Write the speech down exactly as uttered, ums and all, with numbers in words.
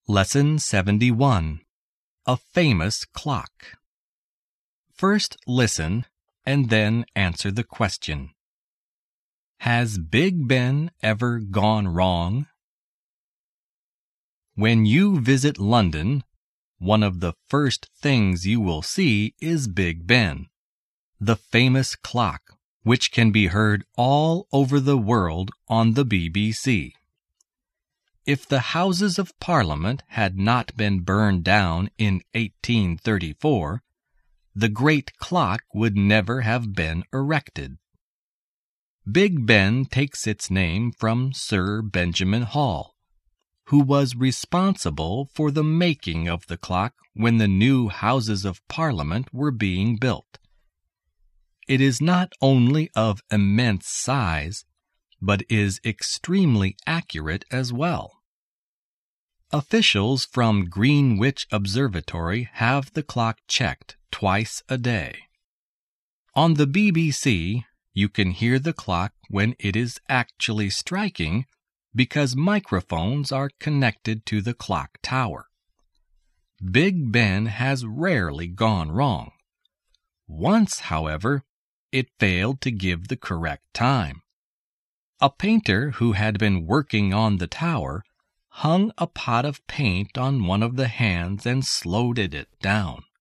Lesson seventy-one. A Famous Clock. First listen and then answer the question. Has Big Ben ever gone wrong? When you visit London, one of the first things you will see is Big Ben, the famous clock which can be heard all over the world on the B B C. If the Houses of Parliament had not been burned down in eighteen thirty-four, the great clock would never have been erected. Big Ben takes its name from Sir Benjamin Hall, who was responsible for the making of the clock when the new Houses of Parliament were being built. It is not only of immense size, but is extremely accurate as well. Officials from Greenwich Observatory have the clock checked twice a day. On the B B C, you can hear the clock when it is actually striking because microphones are connected to the clock tower. Big Ben has rarely gone wrong. Once, however, it failed to give the correct time. A painter who had been working on the tower hung a pot of paint on one of the hands and slowed it down.